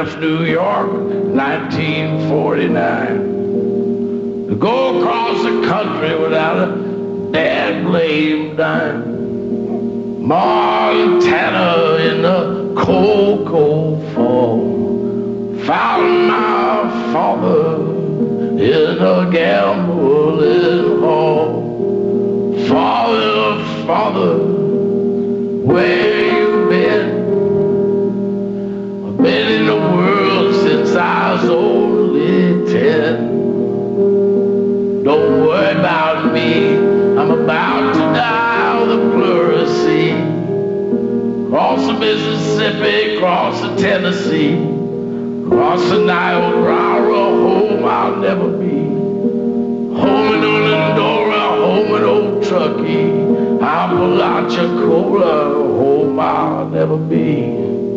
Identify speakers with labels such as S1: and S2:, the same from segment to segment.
S1: left New York, 1949, to go across the country without a dad blame dime. Montana in the cold, cold fall, found my father in a gambling hall. Father, Father, where you been? I've been in the world since I was only 10. Don't worry about me, I'm about to die on the pleurisy. Cross the Mississippi, cross the Tennessee, cross the Niobrara, home I'll never be. Home in Unadora, home in Old Truckee, Apalachicola, home I'll never be.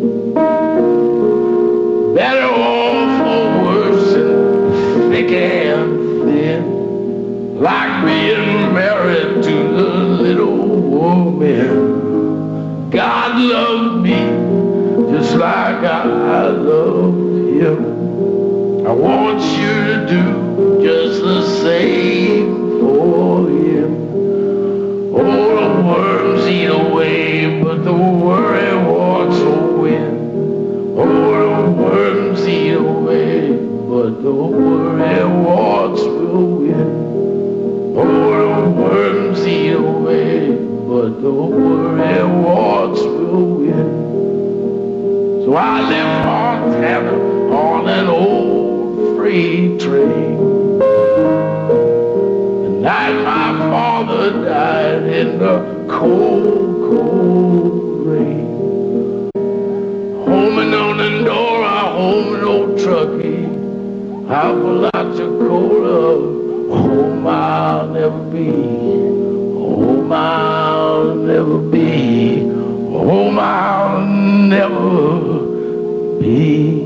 S1: Better off or worse than thick and thin, like being married to the little woman. God loved me just like I loved him. I want you to do just the same for him. Oh, the worms eat away, but the worry warts will win. Oh, the worms eat away, but the worry warts will win. Oh, the worms eat away, but the worry warts will win. So I left Montana on an old freight train. The night my father died in the cold, cold rain. Home in Onondora, home in Old Truckee, Apalachicola, home I'll never be. Home I'll never be. Home I'll never be.